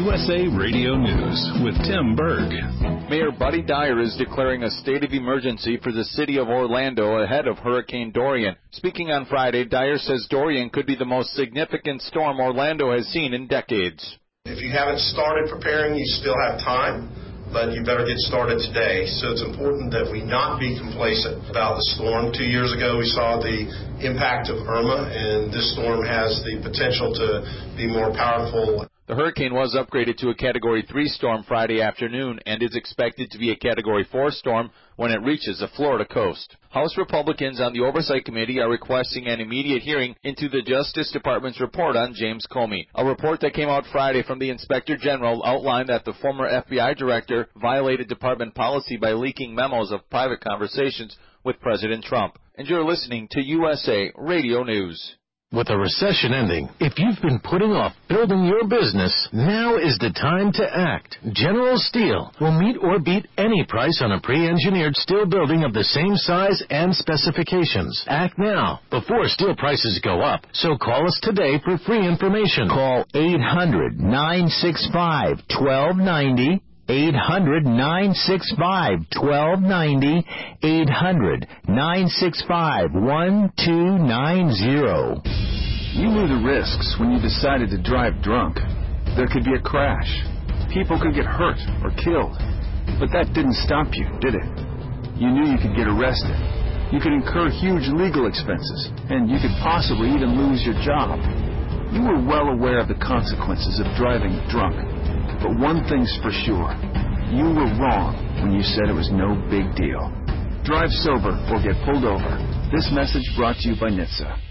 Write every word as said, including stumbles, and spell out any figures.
U S A Radio News with Tim Berg. Mayor Buddy Dyer is declaring a state of emergency for the city of Orlando ahead of Hurricane Dorian. Speaking on Friday, Dyer says Dorian could be the most significant storm Orlando has seen in decades. If you haven't started preparing, you still have time, but you better get started today. So it's important that we not be complacent about the storm. Two years ago, we saw the impact of Irma, and this storm has the potential to be more powerful. The hurricane was upgraded to a Category three storm Friday afternoon and is expected to be a Category four storm when it reaches the Florida coast. House Republicans on the Oversight Committee are requesting an immediate hearing into the Justice Department's report on James Comey. A report that came out Friday from the Inspector General outlined that the former F B I director violated department policy by leaking memos of private conversations with President Trump. And you're listening to U S A Radio News. With a recession ending, if you've been putting off building your business, now is the time to act. General Steel will meet or beat any price on a pre-engineered steel building of the same size and specifications. Act now, before steel prices go up. So call us today for free information. Call eight hundred, nine six five, one two nine zero. eight hundred, nine six five, one two nine zero. eight hundred, nine six five, one two nine zero. You knew the risks when you decided to drive drunk. There could be a crash. People could get hurt or killed. But that didn't stop you, did it? You knew you could get arrested. You could incur huge legal expenses, and you could possibly even lose your job. You were well aware of the consequences of driving drunk. But one thing's for sure. You were wrong when you said it was no big deal. Drive sober or get pulled over. This message brought to you by N H T S A.